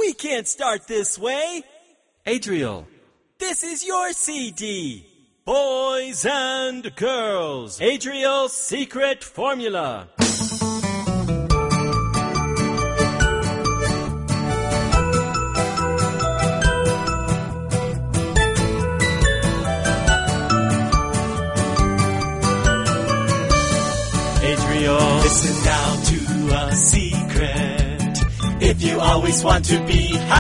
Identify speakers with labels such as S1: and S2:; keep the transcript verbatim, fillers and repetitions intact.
S1: We can't start this way.
S2: Adriel.
S1: This is your C D. Boys and girls, Adriel's secret formula. Adriel, listen now to a secret. If you always want to be happy,